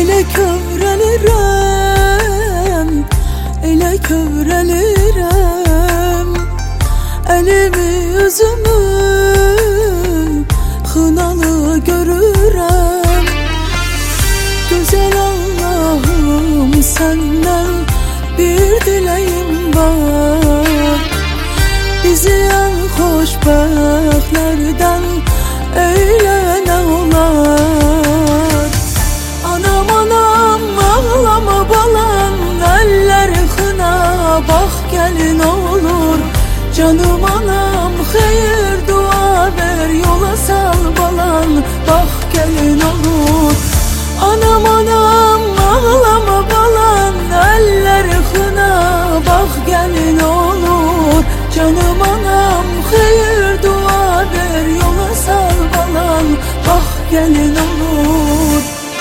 Elə kövrəlirəm, elə kövrəlirəm. Əlimi, üzümü xınalı görürəm. Gözəl Allahım, səndən bir diləyim var. Bizi ən xoşbəxtlərdən eylə nə olar. Anam, anam, ağlama balam, əlləri xına, bax gəlin olur. Canım anam, xeyir dua ver, yola sal balan, bax gəlin olur. Anam, anam, ağlama balan, əlləri xına, bax gəlin olur. Canım anam, xeyir dua ver, yola sal balan, bax gəlin olur.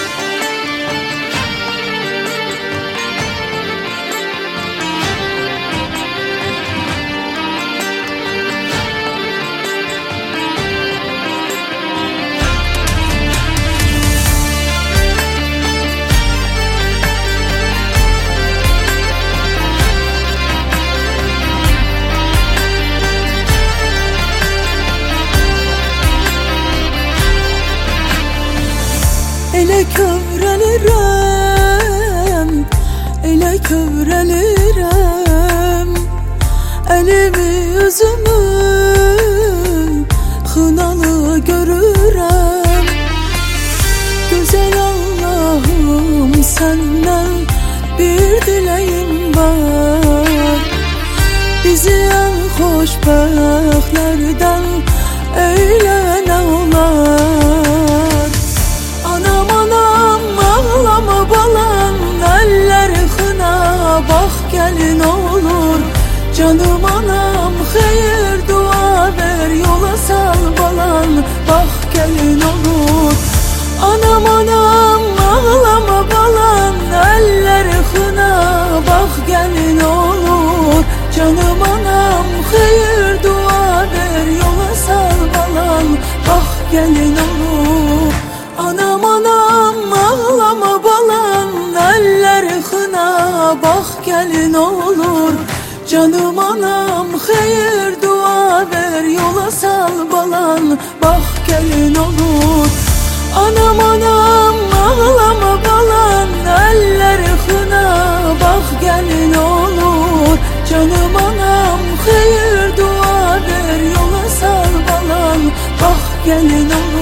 Elə kövrəlirəm, elə kövrəlirəm. Əlimi, üzümü xınalı görürəm. Gözəl Allahım, səndən bir diləyim var. Bizi ən xoşbəxtlərdən eylə nə olar. Anam, anam, ağlama balam, əlləri xına, bax gəlin olur. Canım anam, xeyir dua ver, yola sal balan, bax gəlin olur. Anam, anam, ağlama balam, əlləri xına, bax gəlin olur. Canım anam, xeyir dua ver, yola sal balan, bax gəlin olur. Anam, anam, ağlama balam, əlləri xına, bax gəlin olur. Canım anam, xeyir dua ver, yola sal balan, bax gəlin olur. Anam, anam, ağlama balam, əlləri xına, bax gəlin olur. Canım anam, xeyir dua ver, yola sal balan, bax gəlin olur.